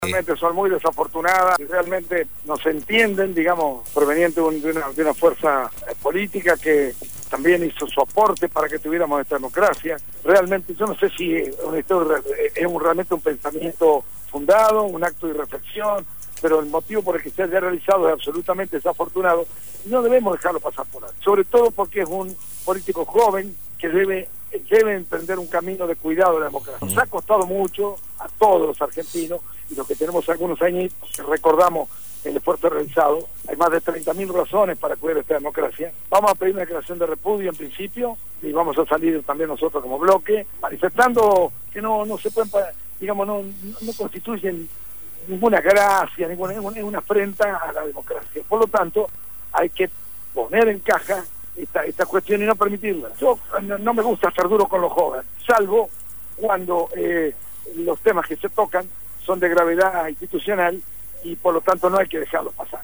Realmente son muy desafortunadas, realmente no se entienden, digamos, proveniente de una fuerza política que también hizo su aporte para que tuviéramos esta democracia. Realmente yo no sé si es realmente un pensamiento fundado, un acto de reflexión, pero el motivo por el que se haya realizado es absolutamente desafortunado y no debemos dejarlo pasar por alto, sobre todo porque es un político joven que debe emprender un camino de cuidado de la democracia. Nos ha costado mucho a todos los argentinos, y los que tenemos algunos años, que recordamos el esfuerzo realizado, hay más de 30.000 razones para cuidar esta democracia. Vamos a pedir una declaración de repudio en principio, y vamos a salir también nosotros como bloque, manifestando que no se pueden, digamos, no constituyen ninguna gracia, ninguna afrenta a la democracia. Por lo tanto, hay que poner en caja esta cuestión y no permitirla. Yo no me gusta ser duro con los jóvenes, salvo cuando los temas que se tocan son de gravedad institucional y por lo tanto no hay que dejarlos pasar.